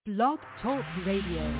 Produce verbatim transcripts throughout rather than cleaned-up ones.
Blog Talk Radio.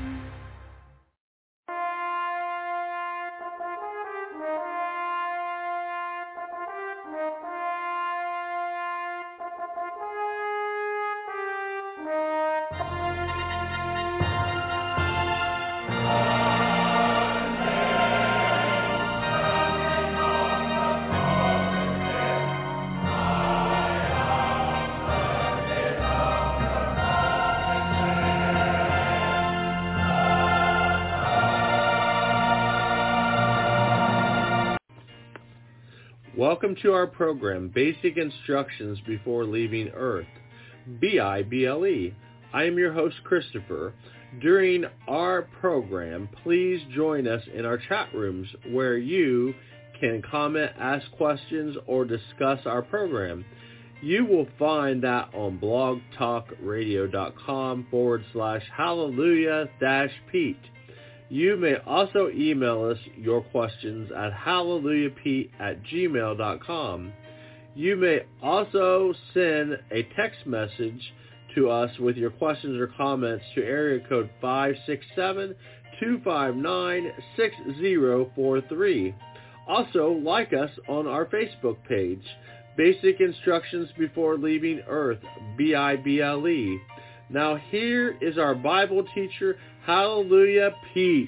Welcome to our program, Basic Instructions Before Leaving Earth, B I B L E. I am your host, Christopher. During our program, please join us in our chat rooms where you can comment, ask questions, or discuss our program. You will find that on blogtalkradio.com forward slash hallelujah dash Pete. You may also email us your questions at hallelujahpete at gmail dot com. You may also send a text message to us with your questions or comments to area code five six seven, two five nine, six zero four three. Also, like us on our Facebook page, Basic Instructions Before Leaving Earth, B I B L E. Now here is our Bible teacher, Hallelujah Pete.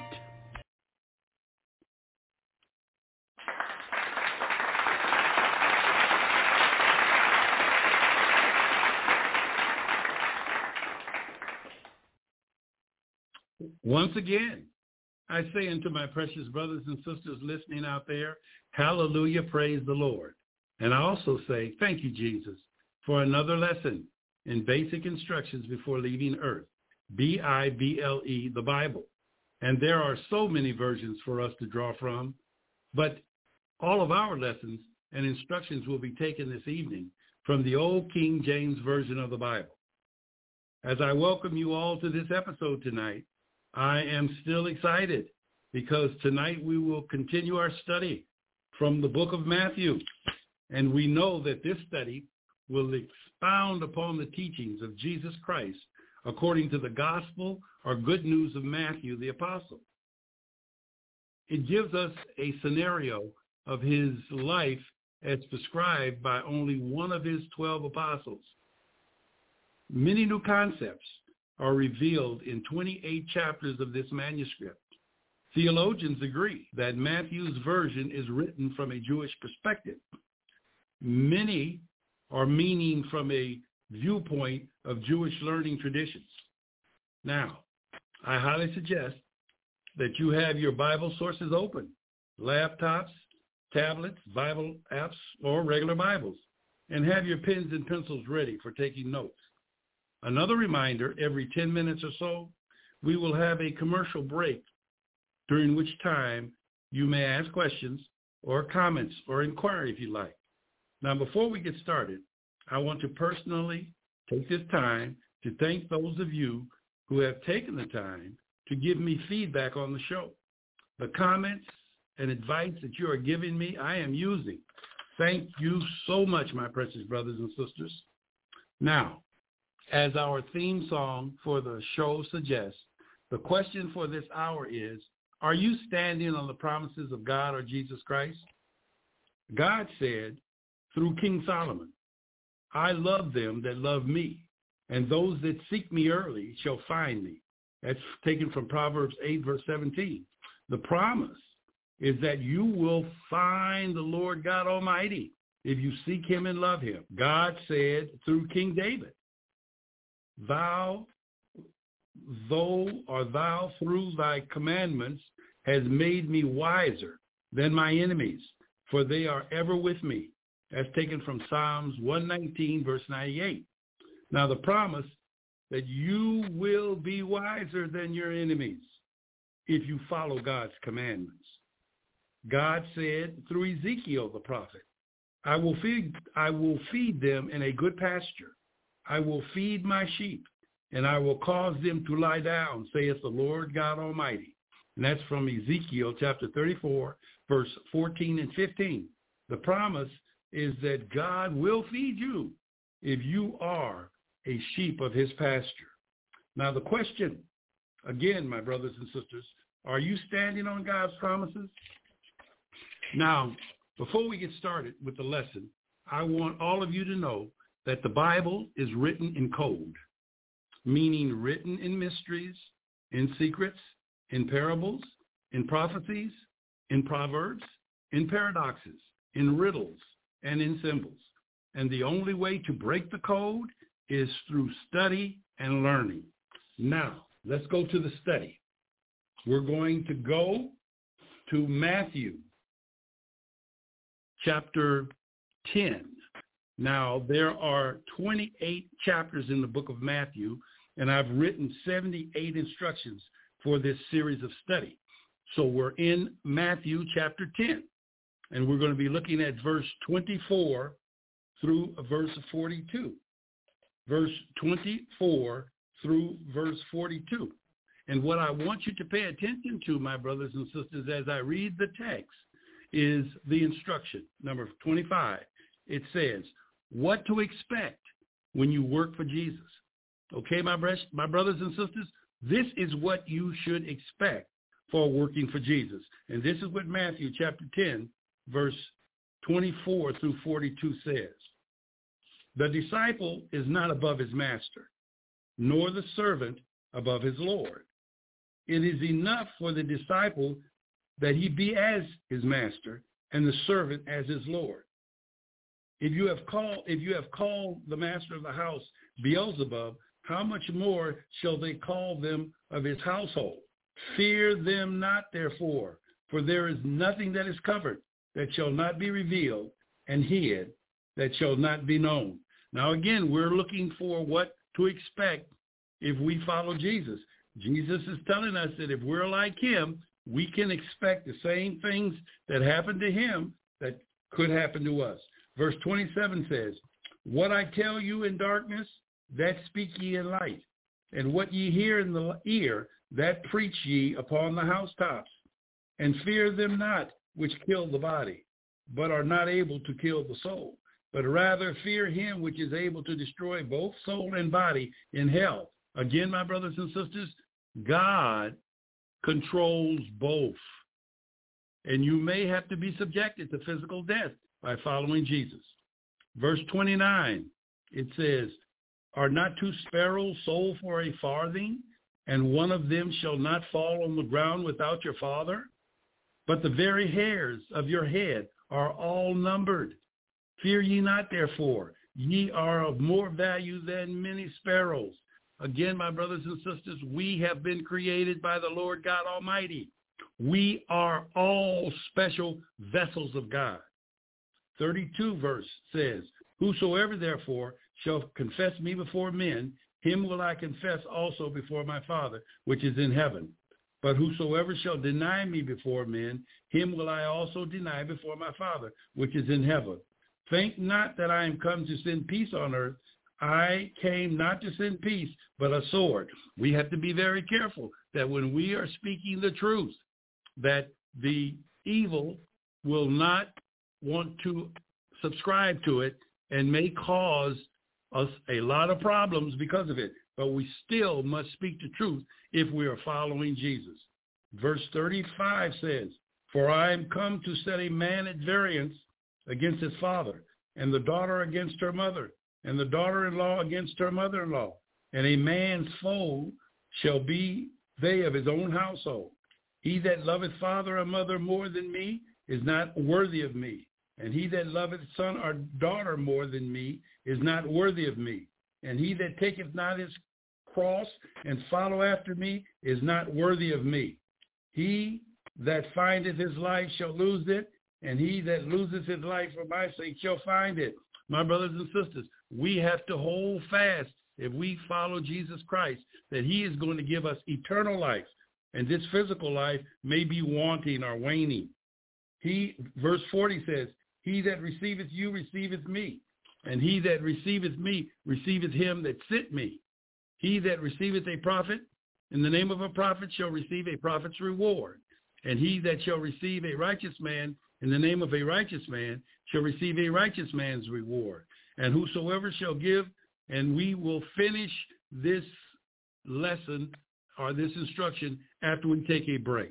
Once again, I say unto my precious brothers and sisters listening out there, hallelujah, praise the Lord. And I also say, thank you, Jesus, for another lesson in Basic Instructions Before Leaving Earth, B I B L E, the Bible. And there are so many versions for us to draw from, but all of our lessons and instructions will be taken this evening from the old King James Version of the Bible. As I welcome you all to this episode tonight, I am still excited because tonight we will continue our study from the book of Matthew. And we know that this study will expound upon the teachings of Jesus Christ according to the gospel or good news of Matthew the apostle. It gives us a scenario of his life as prescribed by only one of his twelve apostles. Many new concepts are revealed in twenty-eight chapters of this manuscript. Theologians agree that Matthew's version is written from a Jewish perspective. Many are meaning from a viewpoint of Jewish learning traditions. Now, I highly suggest that you have your Bible sources open, laptops, tablets, Bible apps, or regular Bibles, and have your pens and pencils ready for taking notes. Another reminder, every ten minutes or so, we will have a commercial break, during which time you may ask questions or comments or inquire if you like. Now, before we get started, I want to personally take this time to thank those of you who have taken the time to give me feedback on the show. The comments and advice that you are giving me, I am using. Thank you so much, my precious brothers and sisters. Now, as our theme song for the show suggests, the question for this hour is, are you standing on the promises of God or Jesus Christ? God said through King Solomon, I love them that love me, and those that seek me early shall find me. That's taken from Proverbs eight, verse seventeen. The promise is that you will find the Lord God Almighty if you seek him and love him. God said through King David, Thou, though, or thou through thy commandments has made me wiser than my enemies, for they are ever with me. That's taken from Psalms one nineteen, verse ninety-eight. Now, the promise that you will be wiser than your enemies if you follow God's commandments. God said through Ezekiel the prophet, I will feed, I will feed them in a good pasture. I will feed my sheep, and I will cause them to lie down, saith the Lord God Almighty. And that's from Ezekiel chapter thirty-four, verse fourteen and fifteen. The promise is that God will feed you if you are a sheep of his pasture. Now the question, again, my brothers and sisters, are you standing on God's promises? Now, before we get started with the lesson, I want all of you to know that the Bible is written in code, meaning written in mysteries, in secrets, in parables, in prophecies, in proverbs, in paradoxes, in riddles, and in symbols. And the only way to break the code is through study and learning. Now, let's go to the study. We're going to go to Matthew chapter ten. Now, there are twenty-eight chapters in the book of Matthew, and I've written seventy-eight instructions for this series of study. So we're in Matthew chapter ten, and we're going to be looking at verse twenty-four through verse forty-two. Verse twenty-four through verse forty-two. And what I want you to pay attention to, my brothers and sisters, as I read the text, is the instruction. Number twenty-five. It says, what to expect when you work for Jesus. Okay, my, my brothers and sisters, this is what you should expect for working for Jesus. And this is what Matthew chapter ten, verse twenty-four through forty-two says. The disciple is not above his master, nor the servant above his Lord. It is enough for the disciple that he be as his master and the servant as his Lord. If you have called, if you have called the master of the house Beelzebub, how much more shall they call them of his household? Fear them not, therefore, for there is nothing that is covered that shall not be revealed, and hid that shall not be known. Now, again, we're looking for what to expect if we follow Jesus. Jesus is telling us that if we're like him, we can expect the same things that happened to him that could happen to us. Verse twenty-seven says, what I tell you in darkness, that speak ye in light, and what ye hear in the ear, that preach ye upon the housetops. And fear them not which kill the body, but are not able to kill the soul, but rather fear him which is able to destroy both soul and body in hell. Again, my brothers and sisters, God controls both. And you may have to be subjected to physical death by following Jesus. Verse twenty-nine, it says, are not two sparrows sold for a farthing, and one of them shall not fall on the ground without your Father? But the very hairs of your head are all numbered. Fear ye not, therefore. Ye are of more value than many sparrows. Again, my brothers and sisters, we have been created by the Lord God Almighty. We are all special vessels of God. thirty-two verse says, whosoever therefore shall confess me before men, him will I confess also before my Father, which is in heaven. But whosoever shall deny me before men, him will I also deny before my Father, which is in heaven. Think not that I am come to send peace on earth. I came not to send peace, but a sword. We have to be very careful that when we are speaking the truth, that the evil will not want to subscribe to it and may cause us a lot of problems because of it. But we still must speak the truth if we are following Jesus. Verse thirty-five says, for I am come to set a man at variance against his father, and the daughter against her mother, and the daughter-in-law against her mother-in-law. And a man's foe shall be they of his own household. He that loveth father or mother more than me is not worthy of me. And he that loveth son or daughter more than me is not worthy of me. And he that taketh not his cross and follow after me is not worthy of me. He that findeth his life shall lose it, and he that loses his life for my sake shall find it. My brothers and sisters, we have to hold fast, if we follow Jesus Christ, that he is going to give us eternal life. And this physical life may be wanting or waning. He, verse forty says, he that receiveth you receiveth me, and he that receiveth me receiveth him that sent me. He that receiveth a prophet in the name of a prophet shall receive a prophet's reward. And he that shall receive a righteous man in the name of a righteous man shall receive a righteous man's reward. And whosoever shall give, and we will finish this lesson or this instruction after we take a break.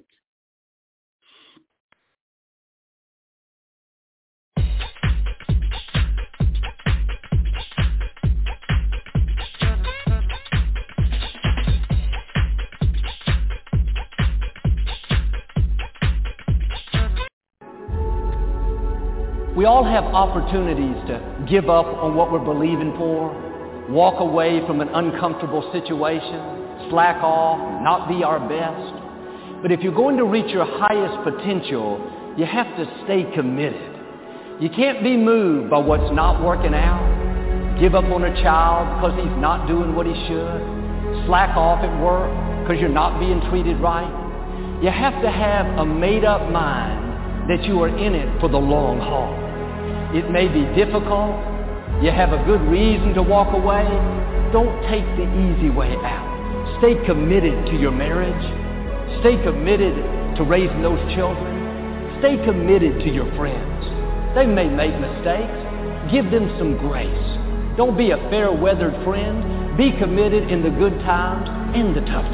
We all have opportunities to give up on what we're believing for, walk away from an uncomfortable situation, slack off, not be our best. But if you're going to reach your highest potential, you have to stay committed. You can't be moved by what's not working out, give up on a child because he's not doing what he should, slack off at work because you're not being treated right. You have to have a made-up mind that you are in it for the long haul. It may be difficult. You have a good reason to walk away. Don't take the easy way out. Stay committed to your marriage. Stay committed to raising those children. Stay committed to your friends. They may make mistakes. Give them some grace. Don't be a fair-weathered friend. Be committed in the good times and the tough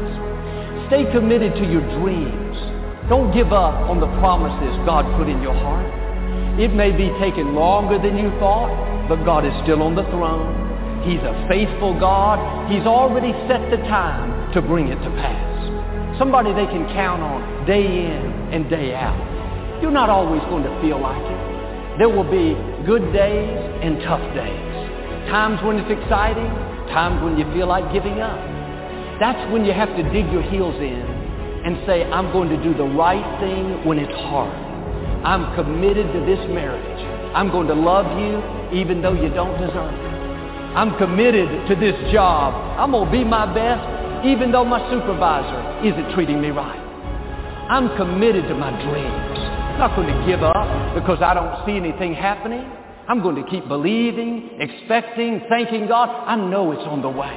times. Stay committed to your dreams. Don't give up on the promises God put in your heart. It may be taking longer than you thought, but God is still on the throne. He's a faithful God. He's already set the time to bring it to pass. Somebody they can count on day in and day out. You're not always going to feel like it. There will be good days and tough days. Times when it's exciting, times when you feel like giving up. That's when you have to dig your heels in and say, I'm going to do the right thing when it's hard. I'm committed to this marriage. I'm going to love you even though you don't deserve it. I'm committed to this job. I'm going to be my best even though my supervisor isn't treating me right. I'm committed to my dreams. I'm not going to give up because I don't see anything happening. I'm going to keep believing, expecting, thanking God. I know it's on the way.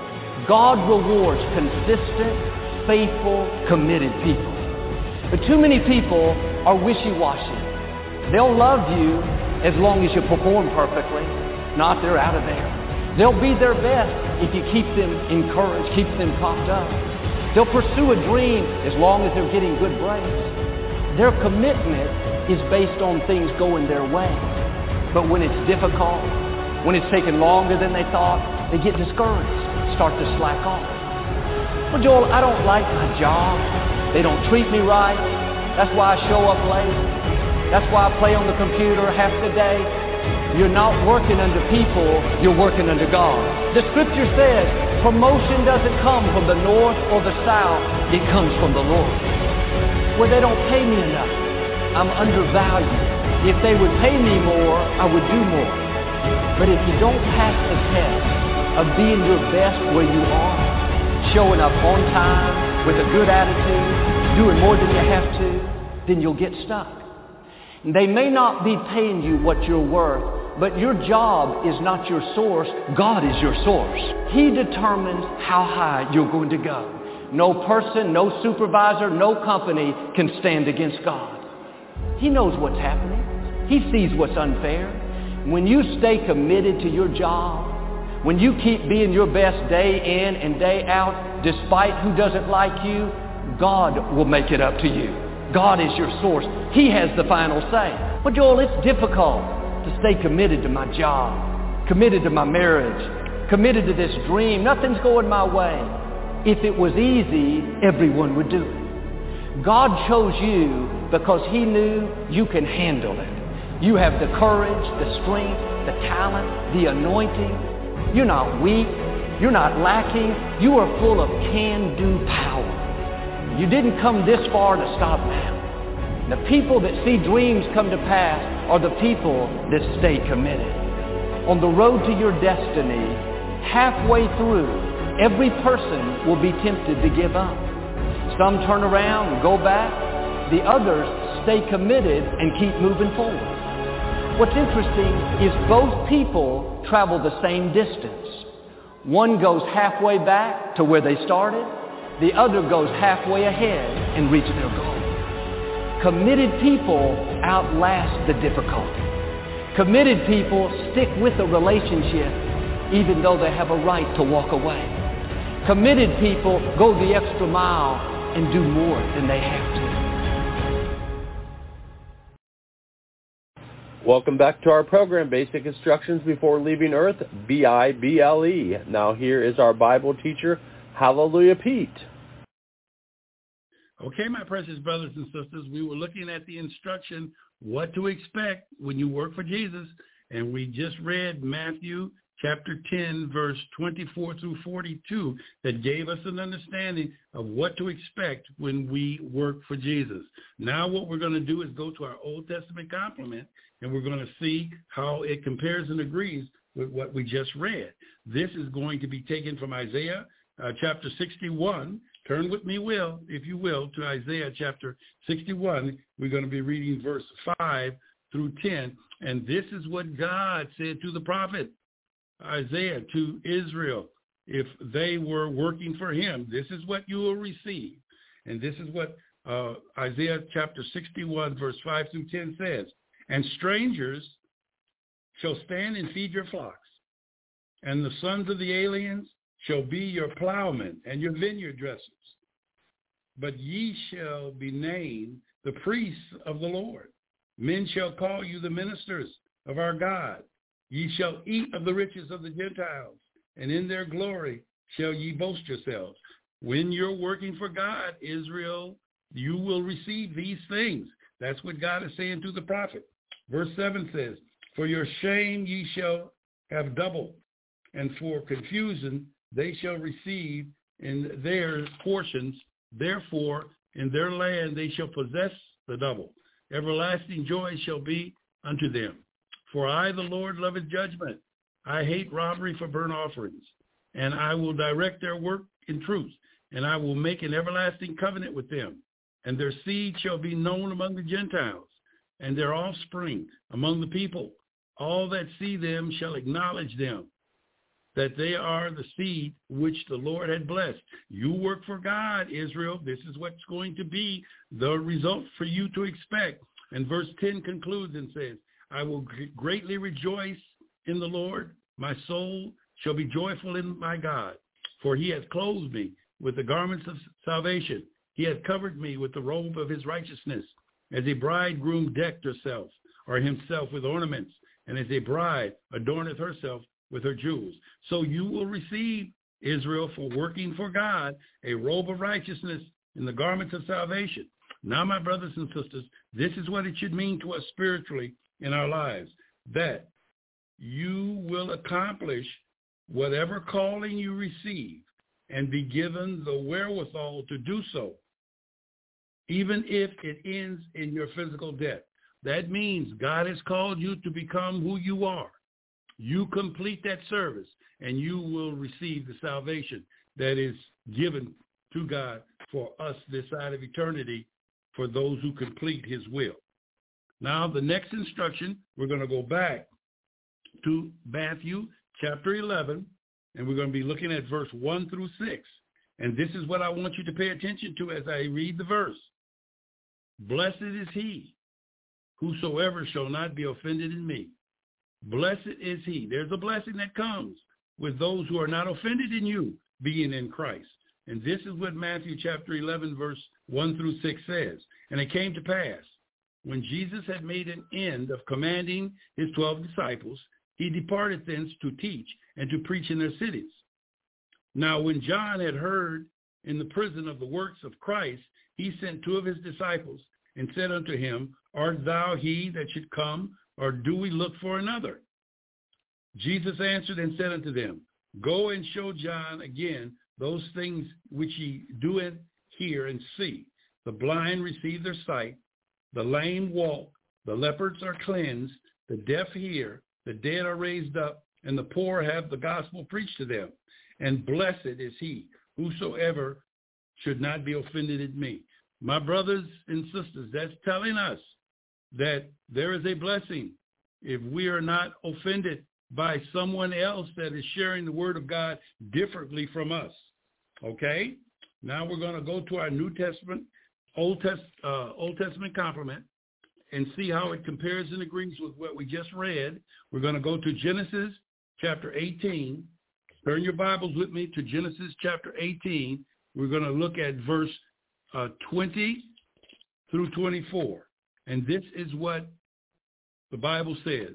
God rewards consistent, faithful, committed people. But too many people are wishy-washy. They'll love you as long as you perform perfectly. Not, they're out of there. They'll be their best if you keep them encouraged, keep them propped up. They'll pursue a dream as long as they're getting good breaks. Their commitment is based on things going their way. But when it's difficult, when it's taking longer than they thought, they get discouraged, start to slack off. Well, Joel, I don't like my job. They don't treat me right. That's why I show up late. That's why I play on the computer half the day. You're not working under people, you're working under God. The scripture says promotion doesn't come from the north or the south, it comes from the Lord. Well, they don't pay me enough. I'm undervalued. If they would pay me more, I would do more. But if you don't pass the test of being your best where you are, showing up on time with a good attitude, doing more than you have to, then you'll get stuck. They may not be paying you what you're worth, but your job is not your source. God is your source. He determines how high you're going to go. No person, no supervisor, no company can stand against God. He knows what's happening. He sees what's unfair. When you stay committed to your job, when you keep being your best day in and day out, despite who doesn't like you, God will make it up to you. God is your source. He has the final say. But Joel, it's difficult to stay committed to my job, committed to my marriage, committed to this dream. Nothing's going my way. If it was easy, everyone would do it. God chose you because he knew you can handle it. You have the courage, the strength, the talent, the anointing. You're not weak. You're not lacking. You are full of can-do power. You didn't come this far to stop now. The people that see dreams come to pass are the people that stay committed. On the road to your destiny, halfway through, every person will be tempted to give up. Some turn around and go back. The others stay committed and keep moving forward. What's interesting is both people travel the same distance. One goes halfway back to where they started. The other goes halfway ahead and reaches their goal. Committed people outlast the difficulty. Committed people stick with a relationship even though they have a right to walk away. Committed people go the extra mile and do more than they have to. Welcome back to our program, Basic Instructions Before Leaving Earth, B I B L E. Now here is our Bible teacher, Hallelujah Pete. Okay, my precious brothers and sisters, we were looking at the instruction, what to expect when you work for Jesus, and we just read Matthew chapter ten, verse twenty-four through forty-two, that gave us an understanding of what to expect when we work for Jesus. Now what we're going to do is go to our Old Testament complement, and we're going to see how it compares and agrees with what we just read. This is going to be taken from Isaiah uh, chapter sixty-one. Turn with me, will, if you will, to Isaiah chapter sixty-one. We're going to be reading verse five through ten. And this is what God said to the prophet Isaiah, to Israel, if they were working for him. This is what you will receive. And this is what uh, Isaiah chapter sixty-one, verse five through ten says. And strangers shall stand and feed your flocks, and the sons of the aliens shall be your plowmen and your vineyard dressers. But ye shall be named the priests of the Lord. Men shall call you the ministers of our God. Ye shall eat of the riches of the Gentiles, and in their glory shall ye boast yourselves. When you're working for God, Israel, you will receive these things. That's what God is saying to the prophet. Verse seven says, for your shame ye shall have double, and for confusion they shall receive in their portions. Therefore, in their land they shall possess the double. Everlasting joy shall be unto them. For I, the Lord, loveth judgment. I hate robbery for burnt offerings. And I will direct their work in truth. And I will make an everlasting covenant with them. And their seed shall be known among the Gentiles, and their offspring among the people. All that see them shall acknowledge them, that they are the seed which the Lord had blessed. You work for God, Israel. This is what's going to be the result for you to expect. And verse ten concludes and says, I will greatly rejoice in the Lord. My soul shall be joyful in my God, for he hath clothed me with the garments of salvation. He hath covered me with the robe of his righteousness, as a bridegroom decked herself or himself with ornaments, and as a bride adorneth herself with her jewels. So you will receive, Israel, for working for God, a robe of righteousness in the garments of salvation. Now, my brothers and sisters, this is what it should mean to us spiritually in our lives, that you will accomplish whatever calling you receive and be given the wherewithal to do so, even if it ends in your physical death. That means God has called you to become who you are. You complete that service, and you will receive the salvation that is given to God for us this side of eternity, for those who complete his will. Now, the next instruction, we're going to go back to Matthew chapter eleven, and we're going to be looking at verse one through six. And this is what I want you to pay attention to as I read the verse. Blessed is he whosoever shall not be offended in me. Blessed is he. There's a blessing that comes with those who are not offended in you, being in Christ. And this is what Matthew chapter eleven, verse one through six says. And it came to pass, when Jesus had made an end of commanding his twelve disciples, he departed thence to teach and to preach in their cities. Now when John had heard in the prison of the works of Christ, he sent two of his disciples and said unto him, Art thou he that should come, or do we look for another? Jesus answered and said unto them, Go and show John again those things which ye do and hear and see. The blind receive their sight, the lame walk, the lepers are cleansed, the deaf hear, the dead are raised up, and the poor have the gospel preached to them. And blessed is he whosoever should not be offended in me. My brothers and sisters, that's telling us that there is a blessing if we are not offended by someone else that is sharing the word of God differently from us. Okay? Now we're going to go to our New Testament, Old, Test, uh, Old Testament complement and see how it compares and agrees with what we just read. We're going to go to Genesis chapter eighteen, Turn your Bibles with me to Genesis chapter eighteen. We're going to look at verse uh, twenty through twenty-four. And this is what the Bible says.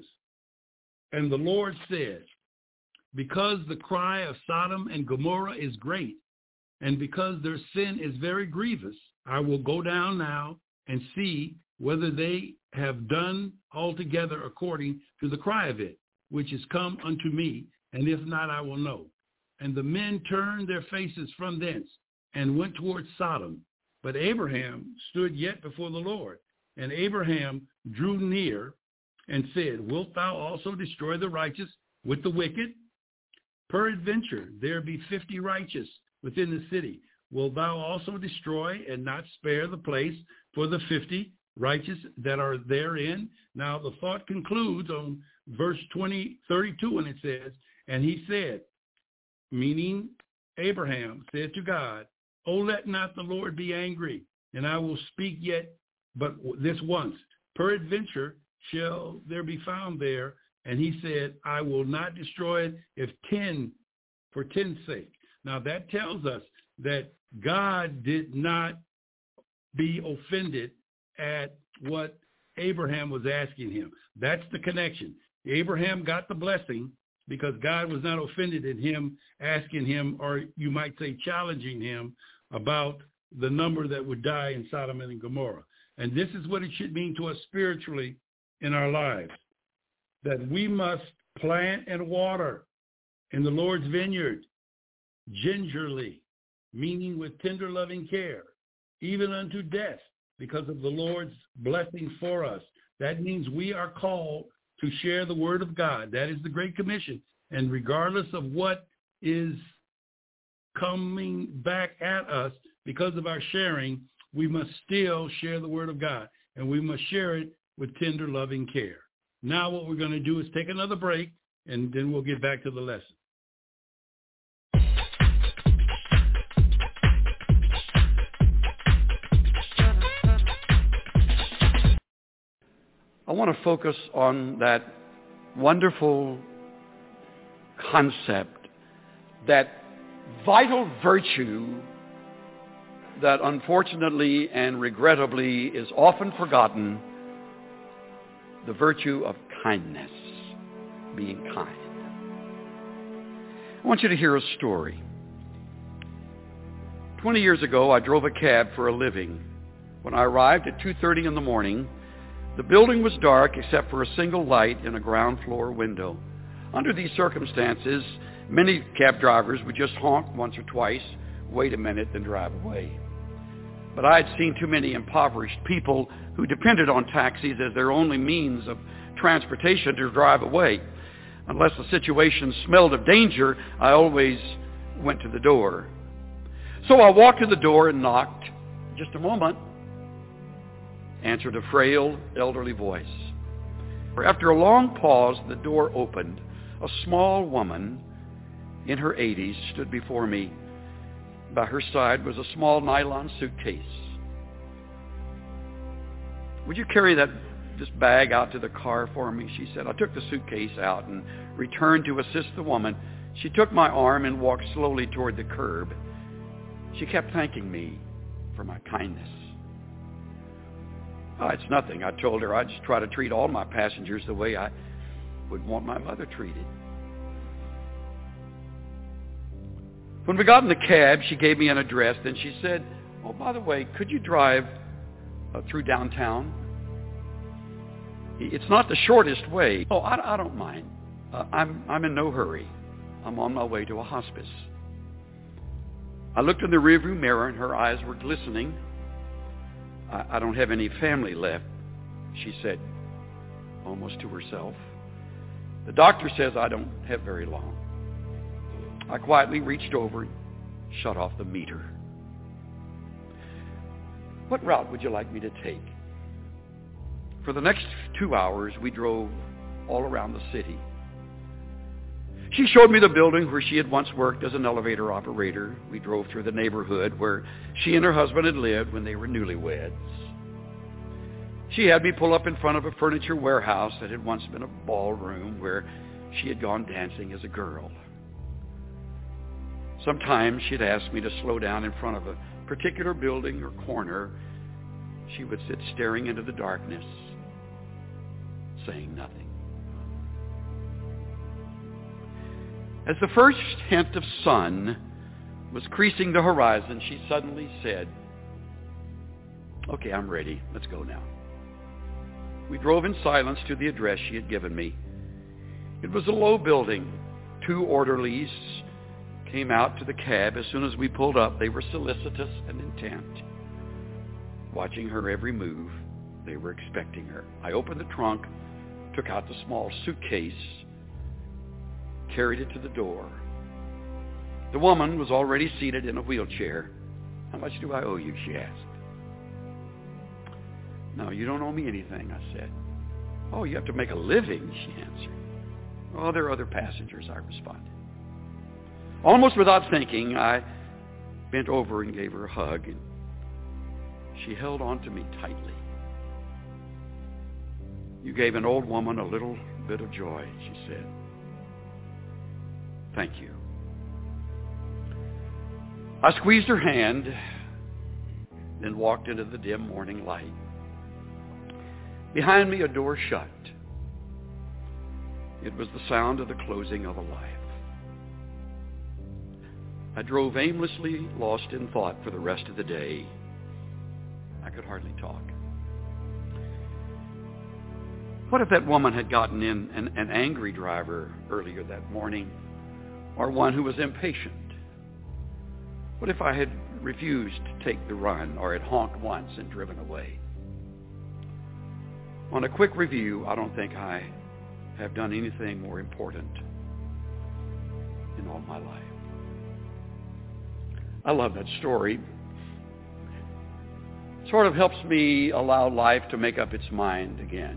And the Lord said, because the cry of Sodom and Gomorrah is great, and because their sin is very grievous, I will go down now and see whether they have done altogether according to the cry of it, which is come unto me, and if not, I will know. And the men turned their faces from thence and went towards Sodom. But Abraham stood yet before the Lord. And Abraham drew near and said, wilt thou also destroy the righteous with the wicked? Peradventure there be fifty righteous within the city. Wilt thou also destroy and not spare the place for the fifty righteous that are therein? Now the thought concludes on verse twenty, thirty-two, and it says, and he said, meaning Abraham said to God, oh, let not the Lord be angry, and I will speak yet but this once. Peradventure shall there be found there. And he said, I will not destroy it if ten, for ten's sake. Now that tells us that God did not be offended at what Abraham was asking him. That's the connection. Abraham got the blessing because God was not offended at him asking him, or you might say challenging him, about the number that would die in Sodom and Gomorrah. And this is what it should mean to us spiritually in our lives, that we must plant and water in the Lord's vineyard gingerly, meaning with tender loving care, even unto death, because of the Lord's blessing for us. That means we are called to share the word of God. That is the Great Commission. And regardless of what is coming back at us because of our sharing, we must still share the word of God, and we must share it with tender loving care. Now what we're going to do is take another break, and then we'll get back to the lesson. I want to focus on that wonderful concept, that vital virtue that unfortunately and regrettably is often forgotten, the virtue of kindness, being kind. I want you to hear a story. Twenty years ago, I drove a cab for a living. When I arrived at two thirty in the morning, the building was dark except for a single light in a ground floor window. Under these circumstances, many cab drivers would just honk once or twice, wait a minute, then drive away. But I had seen too many impoverished people who depended on taxis as their only means of transportation to drive away. Unless the situation smelled of danger, I always went to the door. So I walked to the door and knocked. Just a moment, answered a frail, elderly voice. After a long pause, the door opened. A small woman in her eighties stood before me. By her side was a small nylon suitcase. Would you carry that this bag out to the car for me? She said. I took the suitcase out and returned to assist the woman. She took my arm and walked slowly toward the curb. She kept thanking me for my kindness. Oh, it's nothing, I told her. I just try to treat all my passengers the way I would want my mother treated. When we got in the cab, she gave me an address. Then she said, oh, by the way, could you drive uh, through downtown? It's not the shortest way. Oh, I, I don't mind. Uh, I'm, I'm in no hurry. I'm on my way to a hospice. I looked in the rearview mirror, and her eyes were glistening. I, I don't have any family left, she said, almost to herself. The doctor says I don't have very long. I quietly reached over and shut off the meter. What route would you like me to take? For the next two hours, we drove all around the city. She showed me the building where she had once worked as an elevator operator. We drove through the neighborhood where she and her husband had lived when they were newlyweds. She had me pull up in front of a furniture warehouse that had once been a ballroom where she had gone dancing as a girl. Sometimes she'd ask me to slow down in front of a particular building or corner. She would sit staring into the darkness, saying nothing. As the first hint of sun was creasing the horizon, she suddenly said, "Okay, I'm ready. Let's go now." We drove in silence to the address she had given me. It was a low building. Two orderlies came out to the cab. As soon as we pulled up, they were solicitous and intent, watching her every move. They were expecting her. I opened the trunk, took out the small suitcase, carried it to the door. The woman was already seated in a wheelchair. "How much do I owe you?" she asked. "No, you don't owe me anything," I said. "Oh, you have to make a living," she answered. "Oh, there are other passengers," I responded. Almost without thinking, I bent over and gave her a hug, and she held on to me tightly. "You gave an old woman a little bit of joy," she said. "Thank you." I squeezed her hand, then walked into the dim morning light. Behind me, a door shut. It was the sound of the closing of a life. I drove aimlessly, lost in thought for the rest of the day. I could hardly talk. What if that woman had gotten in an, an angry driver earlier that morning, or one who was impatient? What if I had refused to take the run, or had honked once and driven away? On a quick review, I don't think I have done anything more important in all my life. I love that story. It sort of helps me allow life to make up its mind again.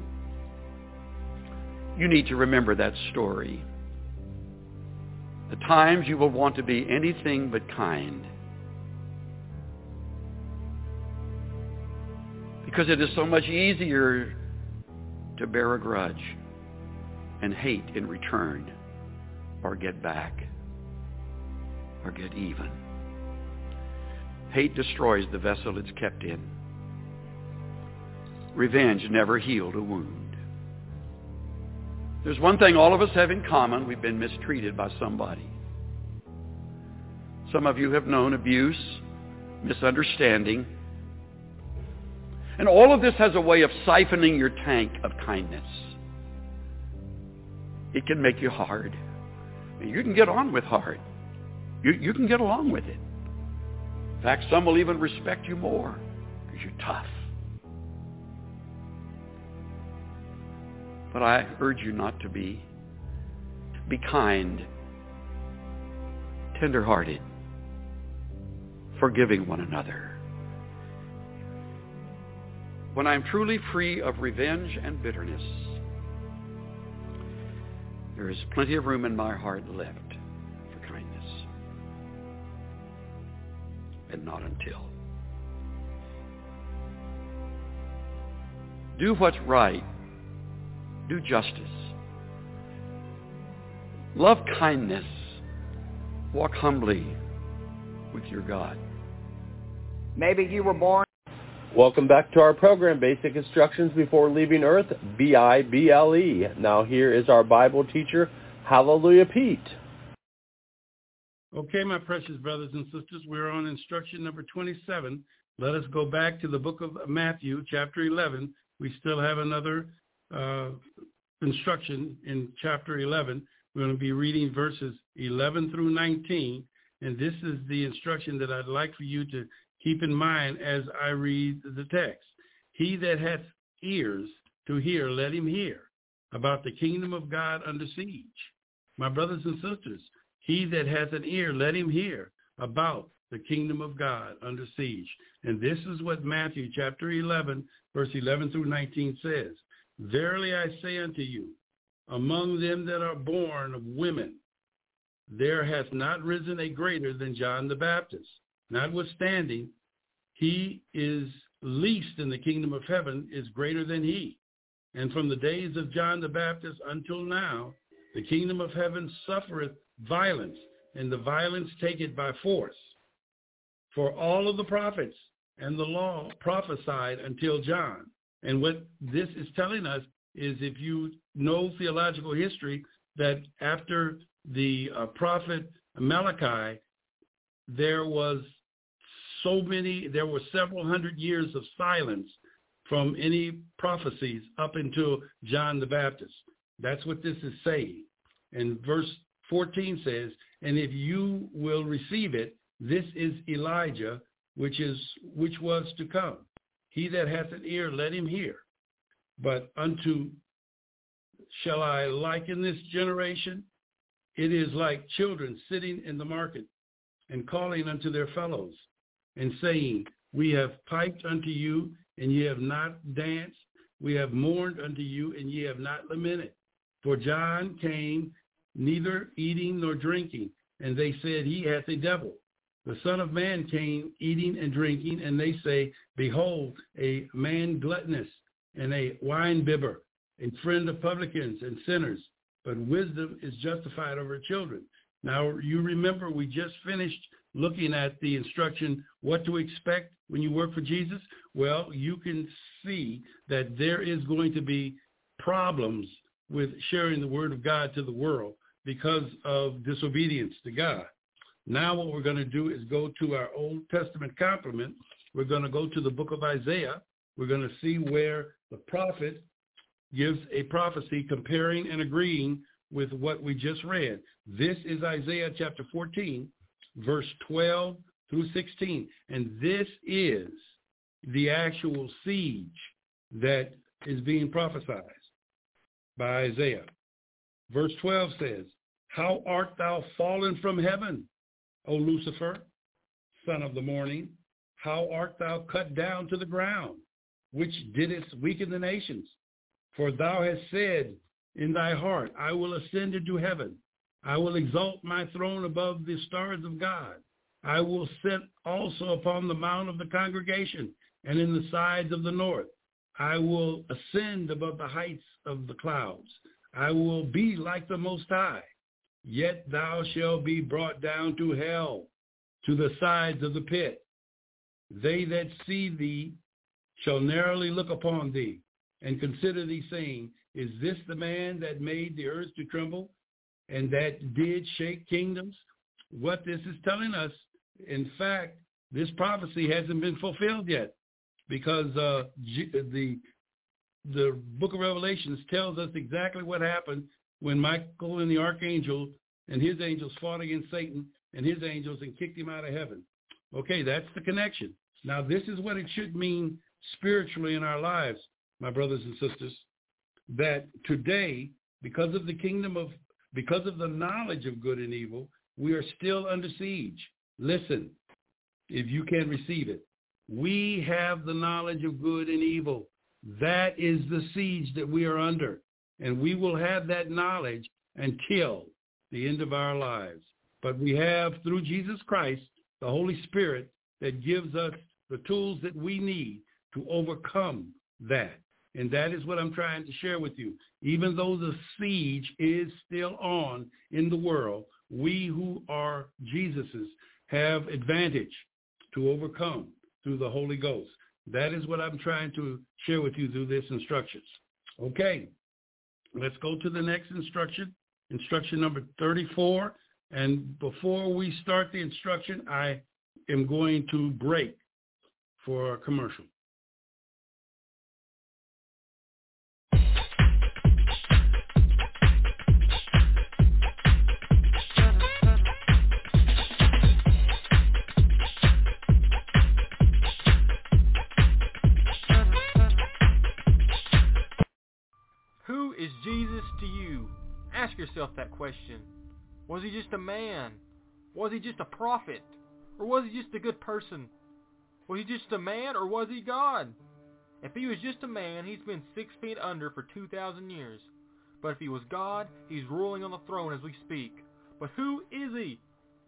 You need to remember that story. At times you will want to be anything but kind, because it is so much easier to bear a grudge and hate in return, or get back, or get even. Hate destroys the vessel it's kept in. Revenge never healed a wound. There's one thing all of us have in common: we've been mistreated by somebody. Some of you have known abuse, misunderstanding, and all of this has a way of siphoning your tank of kindness. It can make you hard. You can get on with hard. You, you can get along with it. In fact, some will even respect you more because you're tough. But I urge you not to be. Be kind, tender-hearted, forgiving one another. When I'm truly free of revenge and bitterness, there is plenty of room in my heart left for kindness. And not until. Do what's right. Do justice. Love kindness. Walk humbly with your God. Maybe you were born. Welcome back to our program, Basic Instructions Before Leaving Earth, B I B L E. Now here is our Bible teacher, Hallelujah Pete. Okay, my precious brothers and sisters, we're on instruction number twenty-seven. Let us go back to the book of Matthew, chapter eleven. We still have another uh, instruction in chapter eleven. We're going to be reading verses eleven through nineteen, and this is the instruction that I'd like for you to keep in mind as I read the text. He that hath ears to hear, let him hear about the kingdom of God under siege. My brothers and sisters, he that hath an ear, let him hear about the kingdom of God under siege. And this is what Matthew chapter eleven, verse eleven through nineteen says. Verily I say unto you, among them that are born of women, there hath not risen a greater than John the Baptist. Notwithstanding, he is least in the kingdom of heaven is greater than he. And from the days of John the Baptist until now, the kingdom of heaven suffereth violence, and the violence take it by force. For all of the prophets and the law prophesied until John. And what this is telling us is, if you know theological history, that after the uh, prophet Malachi, there was so many, there were several hundred years of silence from any prophecies up until John the Baptist. That's what this is saying. And verse fourteen says, and if you will receive it, this is Elijah, which is which was to come. He that hath an ear, let him hear. But unto shall I liken this generation? It is like children sitting in the market and calling unto their fellows and saying, we have piped unto you, and ye have not danced. We have mourned unto you, and ye have not lamented. For John came neither eating nor drinking, and they said, he hath a devil. The Son of Man came eating and drinking, and they say, behold, a man gluttonous and a winebibber, a friend of publicans and sinners. But wisdom is justified of her children. Now, you remember we just finished looking at the instruction, what to expect when you work for Jesus. Well, you can see that there is going to be problems with sharing the word of God to the world because of disobedience to God. Now what we're going to do is go to our Old Testament complement. We're going to go to the book of Isaiah. We're going to see where the prophet gives a prophecy comparing and agreeing with what we just read. This is Isaiah chapter fourteen, verse twelve through sixteen. And this is the actual siege that is being prophesied by Isaiah. Verse twelve says, how art thou fallen from heaven, O Lucifer, son of the morning? How art thou cut down to the ground, which didst weaken the nations? For thou hast said in thy heart, I will ascend into heaven. I will exalt my throne above the stars of God. I will sit also upon the mount of the congregation and in the sides of the north. I will ascend above the heights of the clouds. I will be like the Most High. Yet thou shalt be brought down to hell, to the sides of the pit. They that see thee shall narrowly look upon thee, and consider thee, saying, is this the man that made the earth to tremble, and that did shake kingdoms? What this is telling us, in fact, this prophecy hasn't been fulfilled yet, because uh, G- the the book of Revelations tells us exactly what happened when Michael and the archangel and his angels fought against Satan and his angels and kicked him out of heaven. Okay, that's the connection. Now, this is what it should mean spiritually in our lives, my brothers and sisters, that today, because of the kingdom of, because of the knowledge of good and evil, we are still under siege. Listen, if you can receive it. We have the knowledge of good and evil. That is the siege that we are under. And we will have that knowledge until the end of our lives. But we have, through Jesus Christ, the Holy Spirit that gives us the tools that we need to overcome that. And that is what I'm trying to share with you. Even though the siege is still on in the world, we who are Jesus's have advantage to overcome through the Holy Ghost. That is what I'm trying to share with you through this instructions. Okay, let's go to the next instruction, instruction number thirty-four. And before we start the instruction, I am going to break for a commercial. Who is Jesus to you? Ask yourself that question. Was he just a man? Was he just a prophet? Or was he just a good person? Was he just a man, or was he God? If he was just a man, he's been six feet under for two thousand years. But if he was God, he's ruling on the throne as we speak. But who is he?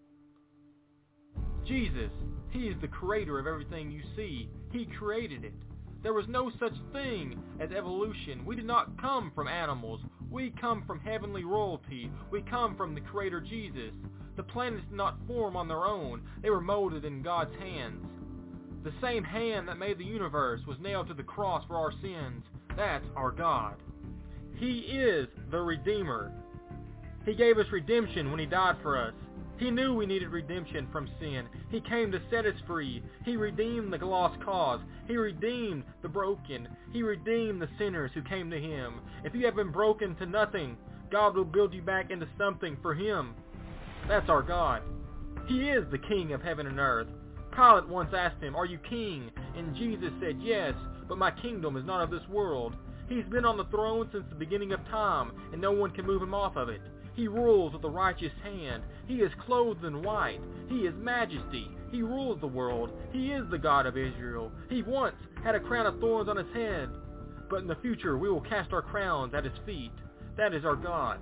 Jesus. He is the creator of everything you see. He created it. There was no such thing as evolution. We did not come from animals. We come from heavenly royalty. We come from the Creator Jesus. The planets did not form on their own. They were molded in God's hands. The same hand that made the universe was nailed to the cross for our sins. That's our God. He is the Redeemer. He gave us redemption when He died for us. He knew we needed redemption from sin. He came to set us free. He redeemed the lost cause. He redeemed the broken. He redeemed the sinners who came to Him. If you have been broken to nothing, God will build you back into something for Him. That's our God. He is the King of heaven and earth. Pilate once asked Him, "Are you king?" And Jesus said, "Yes, but my kingdom is not of this world." He's been on the throne since the beginning of time, and no one can move Him off of it. He rules with a righteous hand. He is clothed in white. He is majesty. He rules the world. He is the God of Israel. He once had a crown of thorns on His head, but in the future we will cast our crowns at His feet. That is our God.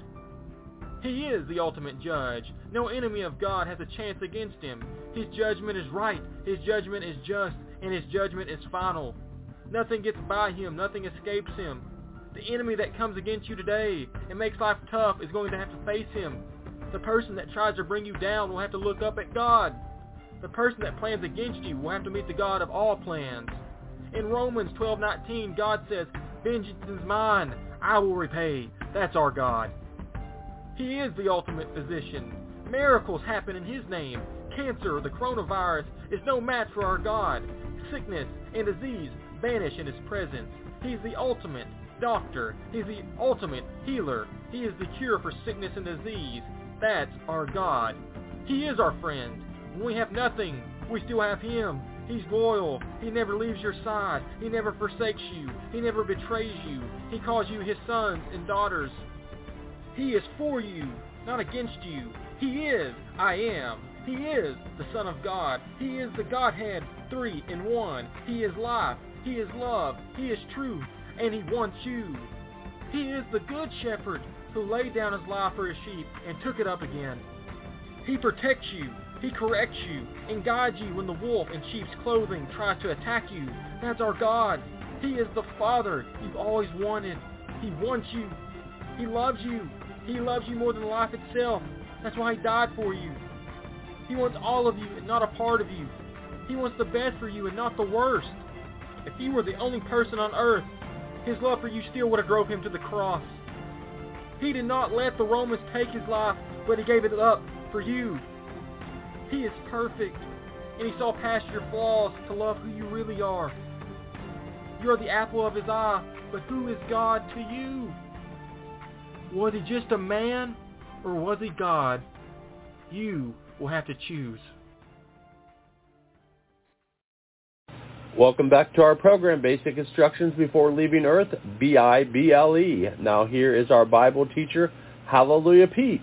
He is the ultimate judge. No enemy of God has a chance against Him. His judgment is right. His judgment is just, and His judgment is final. Nothing gets by Him. Nothing escapes Him. The enemy that comes against you today and makes life tough is going to have to face Him. The person that tries to bring you down will have to look up at God. The person that plans against you will have to meet the God of all plans. In Romans twelve nineteen, God says, "Vengeance is mine. I will repay." That's our God. He is the ultimate physician. Miracles happen in His name. Cancer, the coronavirus, is no match for our God. Sickness and disease vanish in His presence. He's the ultimate doctor. He's the ultimate healer. He is the cure for sickness and disease. That's our God. He is our friend. When we have nothing, we still have Him. He's loyal. He never leaves your side. He never forsakes you. He never betrays you. He calls you His sons and daughters. He is for you, not against you. He is I Am. He is the Son of God. He is the Godhead, three in one. He is life. He is love. He is truth. And He wants you. He is the Good Shepherd who laid down His life for His sheep and took it up again. He protects you. He corrects you and guides you when the wolf in sheep's clothing tries to attack you. That's our God. He is the Father you've always wanted. He wants you. He loves you. He loves you more than life itself. That's why He died for you. He wants all of you and not a part of you. He wants the best for you and not the worst. If you were the only person on earth, His love for you still would have drove Him to the cross. He did not let the Romans take His life, but He gave it up for you. He is perfect, and He saw past your flaws to love who you really are. You are the apple of His eye, but who is God to you? Was He just a man, or was He God? You will have to choose. Welcome back to our program, Basic Instructions Before Leaving Earth, B I B L E. Now here is our Bible teacher, Hallelujah Pete.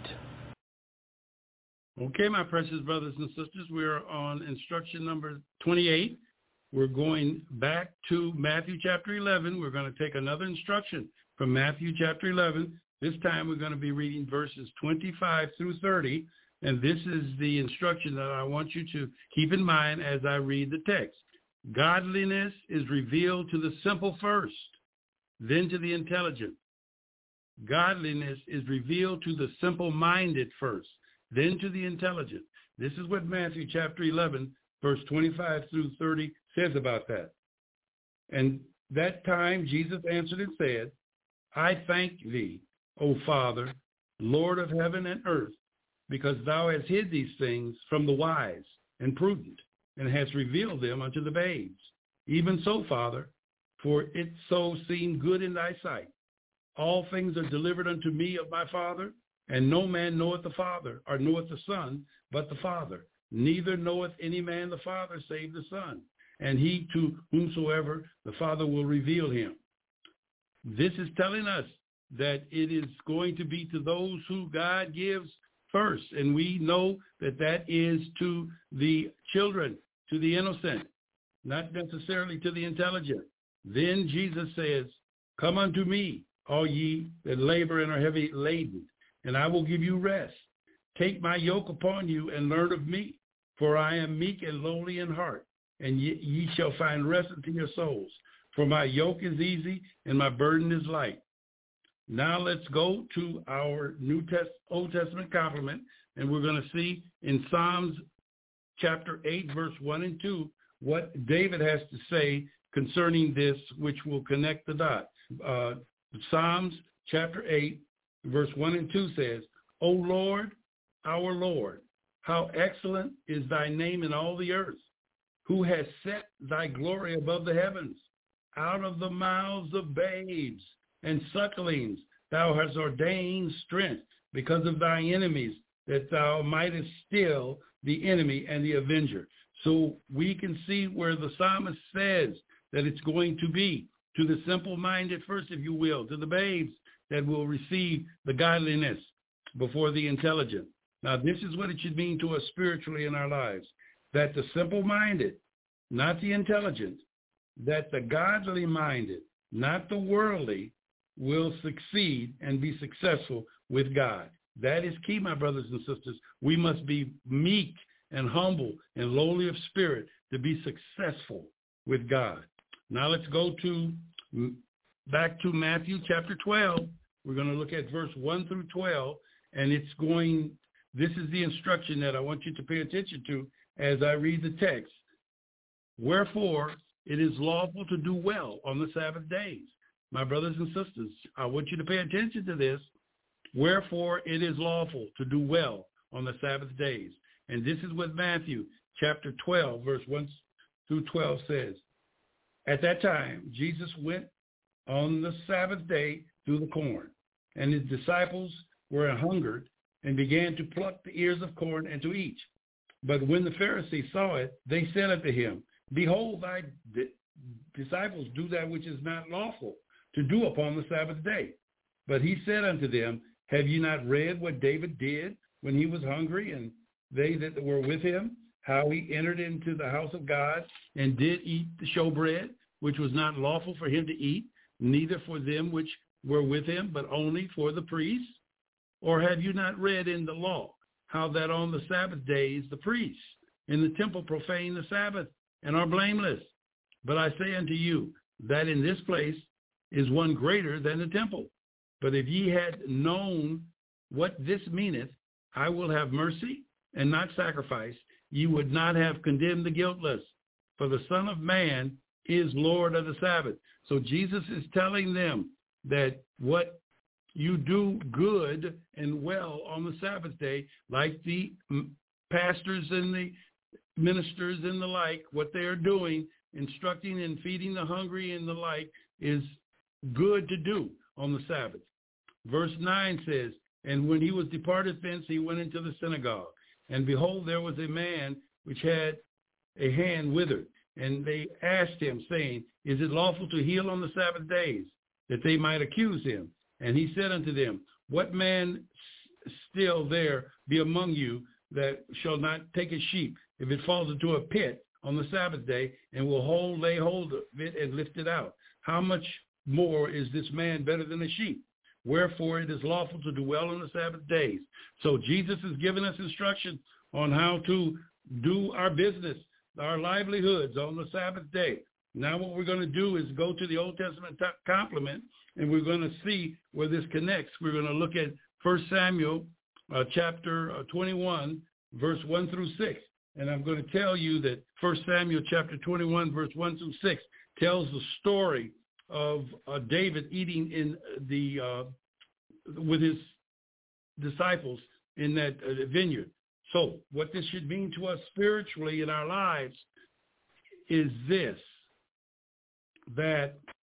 Okay, my precious brothers and sisters, we're on instruction number twenty-eight. We're going back to Matthew chapter eleven. We're going to take another instruction from Matthew chapter eleven. This time we're going to be reading verses twenty-five through thirty, and this is the instruction that I want you to keep in mind as I read the text. Godliness is revealed to the simple first, then to the intelligent. Godliness is revealed to the simple-minded first, then to the intelligent. This is what Matthew chapter eleven, verse twenty-five through thirty says about that. And that time Jesus answered and said, I thank thee, O Father, Lord of heaven and earth, because thou hast hid these things from the wise and prudent, and hast revealed them unto the babes. Even so, Father, for it so seemed good in thy sight. All things are delivered unto me of my Father, and no man knoweth the Father, or knoweth the Son, but the Father. Neither knoweth any man the Father save the Son, and he to whomsoever the Father will reveal him. This is telling us that it is going to be to those who God gives first, and we know that that is to the children, to the innocent, not necessarily to the intelligent. Then Jesus says, come unto me, all ye that labor and are heavy laden, and I will give you rest. Take my yoke upon you and learn of me, for I am meek and lowly in heart, and ye, ye shall find rest unto your souls. For my yoke is easy and my burden is light. Now let's go to our New Test, Old Testament complement, And we're going to see in Psalms chapter eight, verse one and two, what David has to say concerning this, which will connect the dots. Uh, Psalms chapter eight, verse one and two says, O Lord, our Lord, how excellent is thy name in all the earth, who has set thy glory above the heavens. Out of the mouths of babes and sucklings thou hast ordained strength because of thy enemies, that thou mightest still the enemy and the avenger. So we can see where the psalmist says that it's going to be to the simple-minded first, if you will, to the babes that will receive the godliness before the intelligent. Now, this is what it should mean to us spiritually in our lives, that the simple-minded, not the intelligent, that the godly-minded, not the worldly, will succeed and be successful with God. That is key, my brothers and sisters. We must be meek and humble and lowly of spirit to be successful with God. Now let's go to back to Matthew chapter twelve. We're going to look at verse one through twelve, and it's going, this is the instruction that I want you to pay attention to as I read the text. Wherefore, it is lawful to do well on the Sabbath days. My brothers and sisters, I want you to pay attention to this. Wherefore, it is lawful to do well on the Sabbath days. And this is what Matthew chapter twelve, verse one through twelve says. At that time, Jesus went on the Sabbath day through the corn, and his disciples were hungered and began to pluck the ears of corn and to eat. But when the Pharisees saw it, they said unto him, Behold, thy di- disciples do that which is not lawful to do upon the Sabbath day. But he said unto them, Have ye not read what David did when he was hungry, and they that were with him, how he entered into the house of God and did eat the showbread, which was not lawful for him to eat, neither for them which were with him, but only for the priests? Or have you not read in the law how that on the Sabbath days the priests in the temple profane the Sabbath and are blameless? But I say unto you that in this place is one greater than the temple. But if ye had known what this meaneth, I will have mercy and not sacrifice, ye would not have condemned the guiltless. For the Son of Man is Lord of the Sabbath. So Jesus is telling them that what you do good and well on the Sabbath day, like the pastors and the ministers and the like, what they are doing, instructing and feeding the hungry and the like, is good to do on the Sabbath. Verse nine says, And when he was departed thence, he went into the synagogue. And behold, there was a man which had a hand withered. And they asked him, saying, Is it lawful to heal on the Sabbath days? That they might accuse him. And he said unto them, What man still there be among you that shall not take a sheep, if it falls into a pit on the Sabbath day, and will hold, lay hold of it and lift it out? How much more is this man better than a sheep? Wherefore it is lawful to do well on the Sabbath days. So Jesus has given us instruction on how to do our business, our livelihoods on the Sabbath day. Now what we're going to do is go to the Old Testament t- complement, and we're going to see where this connects. We're going to look at First Samuel uh, chapter uh, twenty-one, verse one through six. And I'm going to tell you that First Samuel chapter twenty-one, verse one through six tells the story of uh, David eating in the uh, with his disciples in that uh, vineyard. So what this should mean to us spiritually in our lives is this, that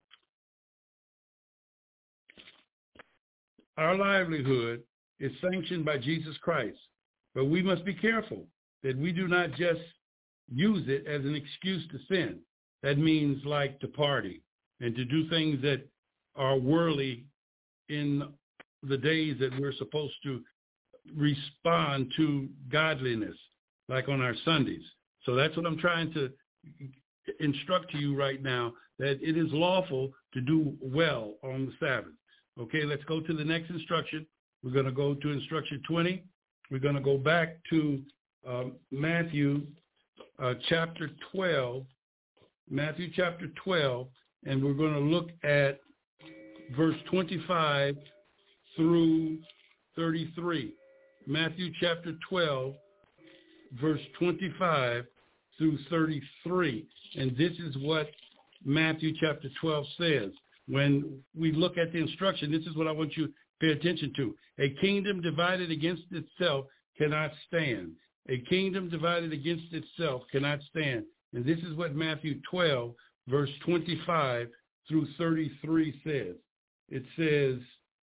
our livelihood is sanctioned by Jesus Christ, but we must be careful that we do not just use it as an excuse to sin. That means like to party and to do things that are worldly in the days that we're supposed to respond to godliness, like on our Sundays. So that's what I'm trying to instruct to you right now, that it is lawful to do well on the Sabbath. Okay, let's go to the next instruction. We're going to go to instruction twenty. We're going to go back to um, Matthew uh, chapter twelve, Matthew chapter twelve, and we're going to look at verse twenty-five through thirty-three. Matthew chapter twelve, verse twenty-five through thirty-three. And this is what Matthew chapter twelve says. When we look at the instruction, this is what I want you to pay attention to. A kingdom divided against itself cannot stand. A kingdom divided against itself cannot stand. And this is what Matthew twelve, verse twenty-five through thirty-three says. It says,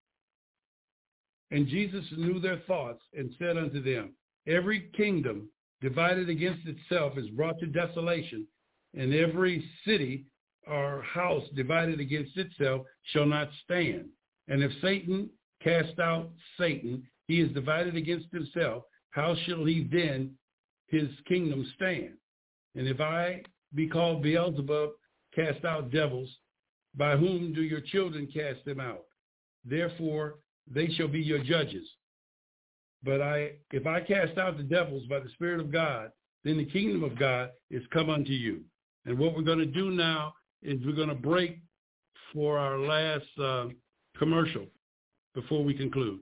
and Jesus knew their thoughts and said unto them, every kingdom divided against itself is brought to desolation, and every city or house divided against itself shall not stand. And if Satan cast out Satan, he is divided against himself. How shall he then his kingdom stand? And if I be called Beelzebub, cast out devils, by whom do your children cast them out? Therefore they shall be your judges. But I, if I cast out the devils by the Spirit of God, then the kingdom of God is come unto you. And what we're going to do now is we're going to break for our last uh, commercial before we conclude.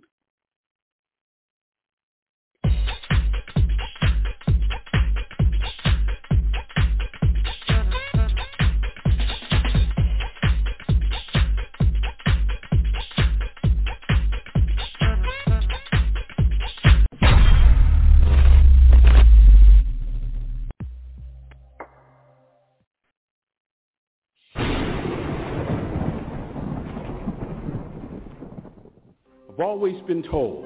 I've always been told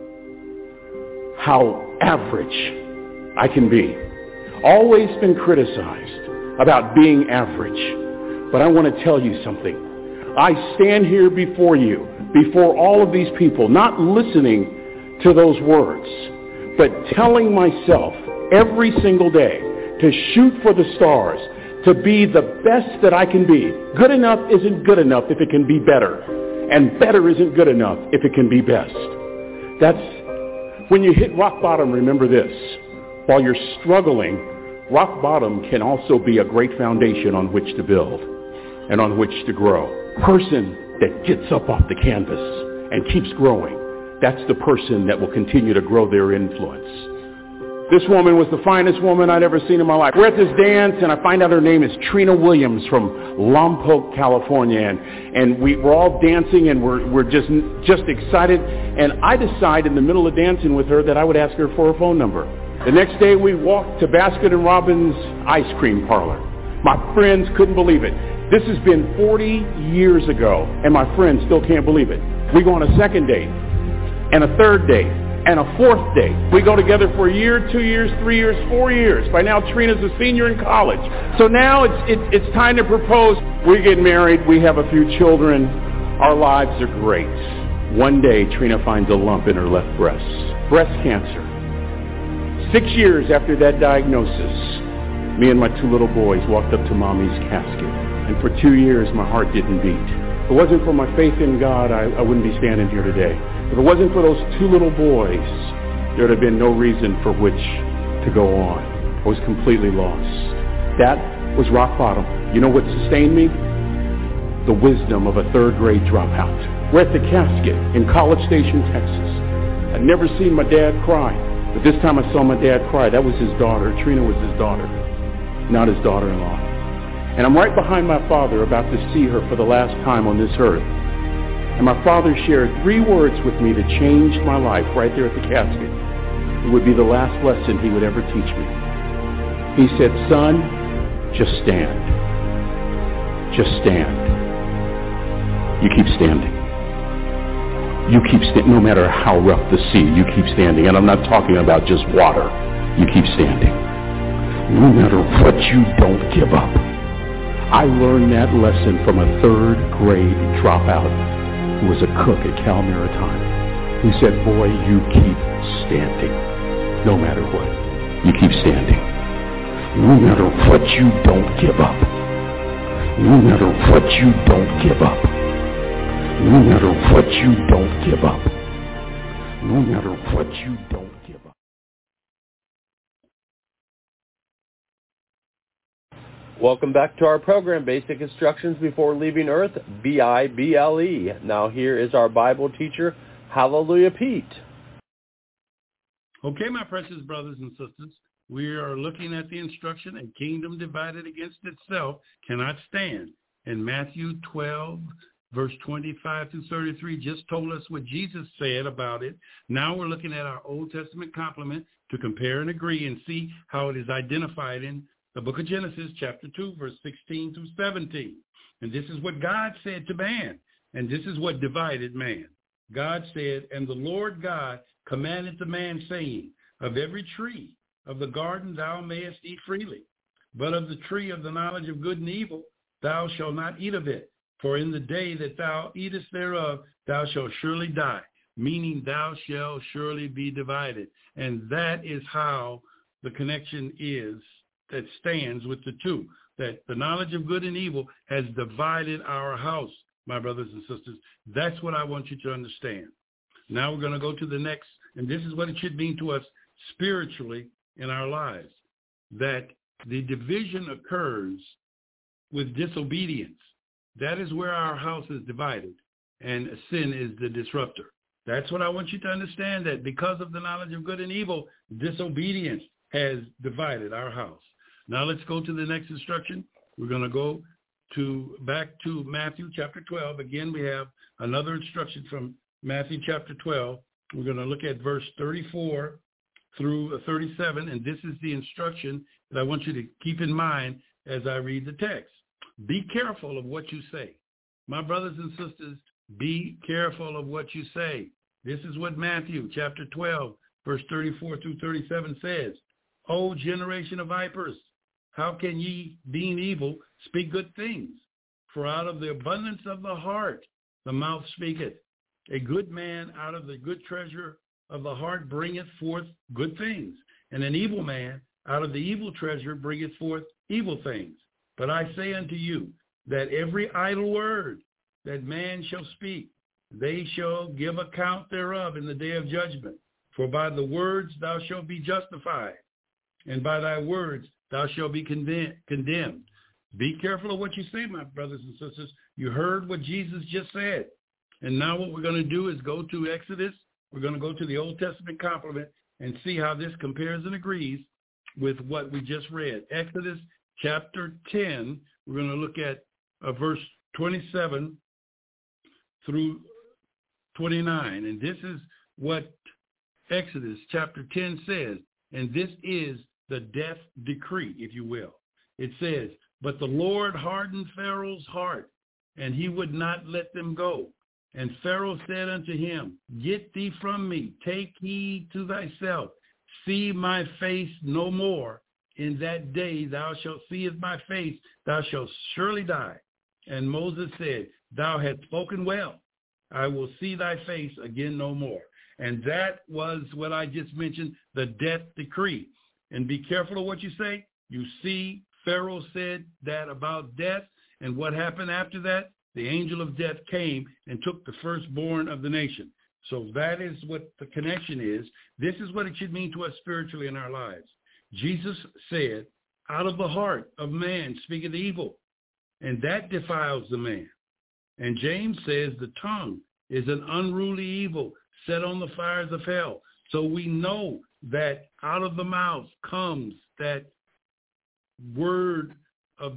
how average I can be. Always been criticized about being average. But I want to tell you something. I stand here before you, before all of these people, not listening to those words, but telling myself every single day to shoot for the stars, to be the best that I can be. Good enough isn't good enough if it can be better. And better isn't good enough if it can be best. That's when you hit rock bottom, remember this. While you're struggling, rock bottom can also be a great foundation on which to build and on which to grow. Person that gets up off the canvas and keeps growing, that's the person that will continue to grow their influence. This woman was the finest woman I'd ever seen in my life. We're at this dance, and I find out her name is Trina Williams from Lompoc, California, and, and we, we're all dancing, and we're, we're just, just excited, and I decide in the middle of dancing with her that I would ask her for her phone number. The next day, we walked to Baskin and Robbins ice cream parlor. My friends couldn't believe it. This has been forty years ago, and my friends still can't believe it. We go on a second date, and a third date, and a fourth date. We go together for a year, two years, three years, four years. By now, Trina's a senior in college. So now it's, it, it's time to propose. We get married. We have a few children. Our lives are great. One day, Trina finds a lump in her left breast. Breast cancer. Six years after that diagnosis, me and my two little boys walked up to Mommy's casket. And for two years, my heart didn't beat. If it wasn't for my faith in God, I, I wouldn't be standing here today. If it wasn't for those two little boys, there would have been no reason for which to go on. I was completely lost. That was rock bottom. You know what sustained me? The wisdom of a third grade dropout. We're at the casket in College Station, Texas. I'd never seen my dad cry, but this time I saw my dad cry. That was his daughter. Trina was his daughter, not his daughter-in-law. And I'm right behind my father, about to see her for the last time on this earth. And my father shared three words with me that changed my life right there at the casket. It would be the last lesson he would ever teach me. He said, son, just stand. Just stand. You keep standing. You keep standing. No matter how rough the sea, you keep standing. And I'm not talking about just water. You keep standing. No matter what, you don't give up. I learned that lesson from a third grade dropout who was a cook at Cal Maritime. He said, boy, you keep standing. No matter what, you keep standing. No matter what, you don't give up. No matter what, you don't give up. No matter what, you don't give up. No matter what, you don't give up. Welcome back to our program, Basic Instructions Before Leaving Earth, B I B L E. Now here is our Bible teacher, Hallelujah Pete. Okay, my precious brothers and sisters, we are looking at the instruction, a kingdom divided against itself cannot stand. And Matthew twelve, verse twenty-five through thirty-three just told us what Jesus said about it. Now we're looking at our Old Testament complement to compare and agree and see how it is identified in the book of Genesis, chapter two, verse sixteen through seventeen. And this is what God said to man, and this is what divided man. God said, and the Lord God commanded the man, saying, of every tree of the garden thou mayest eat freely, but of the tree of the knowledge of good and evil thou shalt not eat of it. For in the day that thou eatest thereof, thou shalt surely die, meaning thou shalt surely be divided. And that is how the connection is that stands with the two, that the knowledge of good and evil has divided our house, my brothers and sisters. That's what I want you to understand. Now we're going to go to the next, and this is what it should mean to us spiritually in our lives, that the division occurs with disobedience. That is where our house is divided, and sin is the disruptor. That's what I want you to understand, that because of the knowledge of good and evil, disobedience has divided our house. Now let's go to the next instruction. We're going to go to back to Matthew chapter twelve. Again, we have another instruction from Matthew chapter twelve. We're going to look at verse thirty-four through thirty-seven, and this is the instruction that I want you to keep in mind as I read the text. Be careful of what you say. My brothers and sisters, be careful of what you say. This is what Matthew chapter twelve, verse thirty-four through thirty-seven says. O generation of vipers, how can ye, being evil, speak good things? For out of the abundance of the heart the mouth speaketh. A good man out of the good treasure of the heart bringeth forth good things, and an evil man out of the evil treasure bringeth forth evil things. But I say unto you that every idle word that man shall speak, they shall give account thereof in the day of judgment. For by the words thou shalt be justified, and by thy words thou shalt be condemned. Be careful of what you say, my brothers and sisters. You heard what Jesus just said. And now what we're going to do is go to Exodus. We're going to go to the Old Testament complement and see how this compares and agrees with what we just read. Exodus chapter ten, we're going to look at uh, verse twenty-seven through twenty-nine. And this is what Exodus chapter ten says. And this is the death decree, if you will. It says, but the Lord hardened Pharaoh's heart, and he would not let them go. And Pharaoh said unto him, get thee from me, take heed to thyself, see my face no more. In that day thou shalt see my face, thou shalt surely die. And Moses said, thou hast spoken well, I will see thy face again no more. And that was what I just mentioned, the death decree. And be careful of what you say. You see, Pharaoh said that about death, and what happened after that? The angel of death came and took the firstborn of the nation. So that is what the connection is. This is what it should mean to us spiritually in our lives. Jesus said, out of the heart of man speaketh evil, and that defiles the man. And James says the tongue is an unruly evil set on the fires of hell. So we know that out of the mouth comes that word of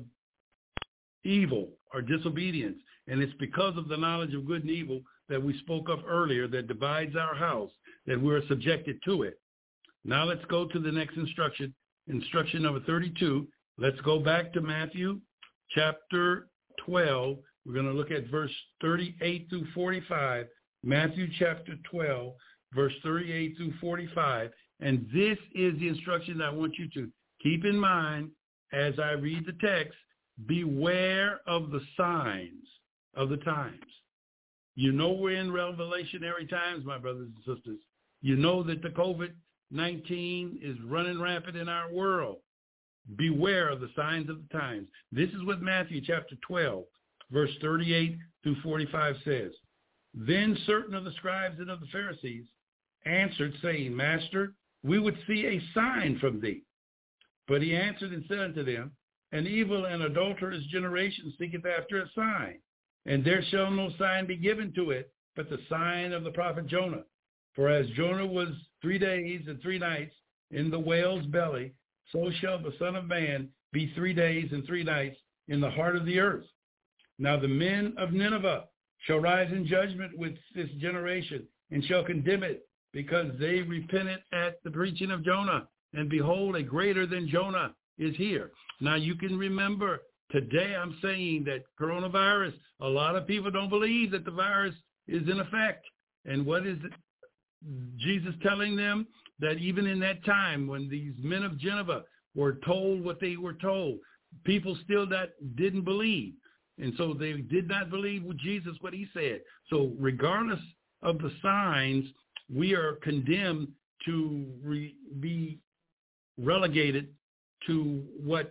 evil or disobedience. And it's because of the knowledge of good and evil that we spoke of earlier that divides our house, that we're subjected to it. Now let's go to the next instruction, instruction number thirty-two. Let's go back to Matthew chapter twelve. We're going to look at verse thirty-eight through forty-five. Matthew chapter twelve, verse thirty-eight through forty-five. And this is the instruction I want you to keep in mind as I read the text. Beware of the signs of the times. You know we're in revelationary times, my brothers and sisters. You know that the COVID nineteen is running rampant in our world. Beware of the signs of the times. This is what Matthew chapter twelve, verse thirty-eight through forty-five says. Then certain of the scribes and of the Pharisees answered, saying, Master, we would see a sign from thee. But he answered and said unto them, an evil and adulterous generation seeketh after a sign, and there shall no sign be given to it, but the sign of the prophet Jonah. For as Jonah was three days and three nights in the whale's belly, so shall the Son of Man be three days and three nights in the heart of the earth. Now the men of Nineveh shall rise in judgment with this generation, and shall condemn it, because they repented at the preaching of Jonah. And behold, a greater than Jonah is here. Now you can remember, today I'm saying that coronavirus, a lot of people don't believe that the virus is in effect. And what is it? Jesus telling them that even in that time when these men of Nineveh were told what they were told, people still that didn't believe. And so they did not believe with Jesus what he said. So regardless of the signs, we are condemned to re, be relegated to what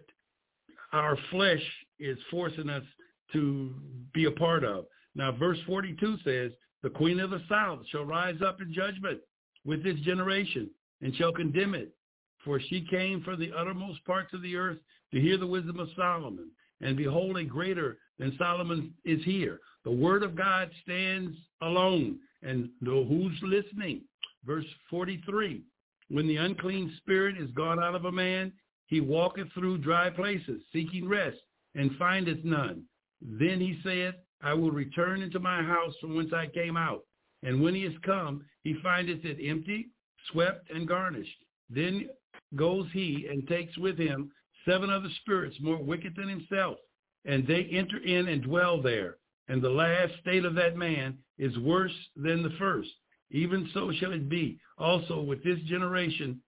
our flesh is forcing us to be a part of. Now, verse forty-two says, the queen of the south shall rise up in judgment with this generation, and shall condemn it. For she came from the uttermost parts of the earth to hear the wisdom of Solomon. And behold, a greater than Solomon is here. The word of God stands alone. And who's listening? Verse forty-three, when the unclean spirit is gone out of a man, he walketh through dry places, seeking rest, and findeth none. Then he saith, I will return into my house from whence I came out. And when he is come, he findeth it empty, swept, and garnished. Then goes he and takes with him seven other spirits more wicked than himself, and they enter in and dwell there. And the last state of that man is worse than the first. Even so shall it be also with this generation.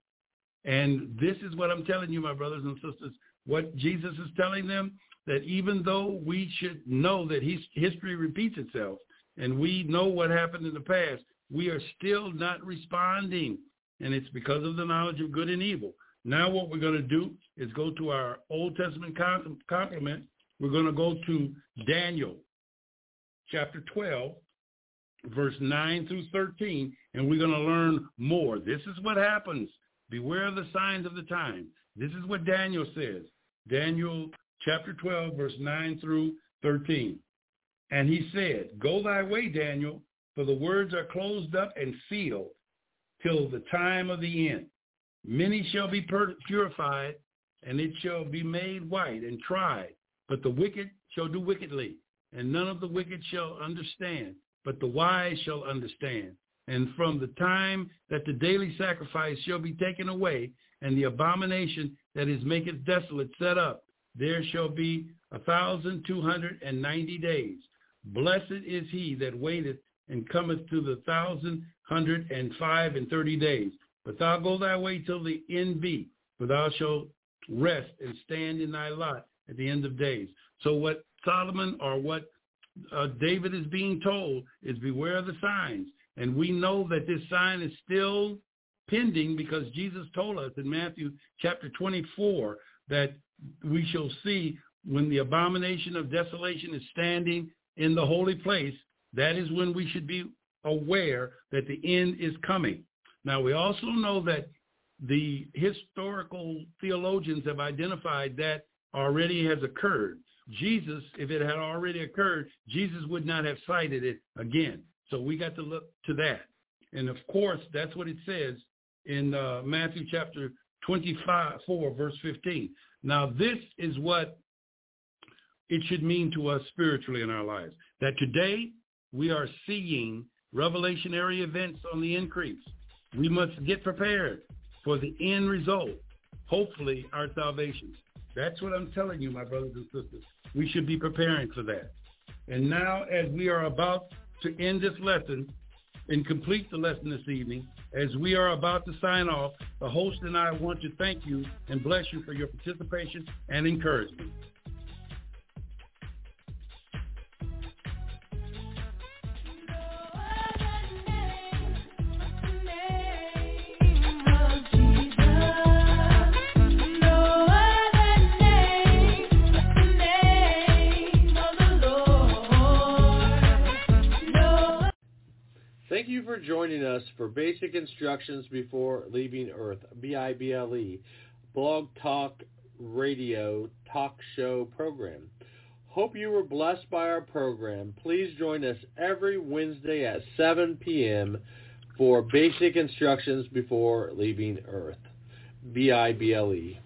And this is what I'm telling you, my brothers and sisters, what Jesus is telling them, that even though we should know that his, history repeats itself, and we know what happened in the past, we are still not responding. And it's because of the knowledge of good and evil. Now what we're going to do is go to our Old Testament complement. We're going to go to Daniel chapter twelve, verse nine through thirteen, and we're going to learn more. This is what happens. Beware of the signs of the time. This is what Daniel says. Daniel chapter twelve, verse nine through thirteen. And he said, go thy way, Daniel, for the words are closed up and sealed till the time of the end. Many shall be purified, and it shall be made white and tried. But the wicked shall do wickedly, and none of the wicked shall understand, but the wise shall understand. And from the time that the daily sacrifice shall be taken away, and the abomination that is maketh desolate set up, there shall be a thousand two hundred and ninety days. Blessed is he that waiteth and cometh to the thousand hundred and five and thirty days. But thou go thy way till the end be, for thou shalt rest and stand in thy lot at the end of days. So what Solomon or what uh, David is being told is beware of the signs. And we know that this sign is still pending because Jesus told us in Matthew chapter twenty-four that we shall see when the abomination of desolation is standing in the holy place, that is when we should be aware that the end is coming. Now, we also know that the historical theologians have identified that already has occurred. Jesus, if it had already occurred, Jesus would not have cited it again. So we got to look to that. And, of course, that's what it says in uh, Matthew chapter twenty-five, four, verse fifteen. Now, this is what it should mean to us spiritually in our lives, that today we are seeing revelationary events on the increase. We must get prepared for the end result, hopefully our salvation. That's what I'm telling you, my brothers and sisters. We should be preparing for that. And now, as we are about to end this lesson and complete the lesson this evening, as we are about to sign off, the host and I want to thank you and bless you for your participation and encouragement. Thank you for joining us for Basic Instructions Before Leaving Earth, B I B L E, Blog Talk Radio Talk Show program. Hope you were blessed by our program. Please join us every Wednesday at seven p.m. for basic instructions before leaving Earth. B I B L E.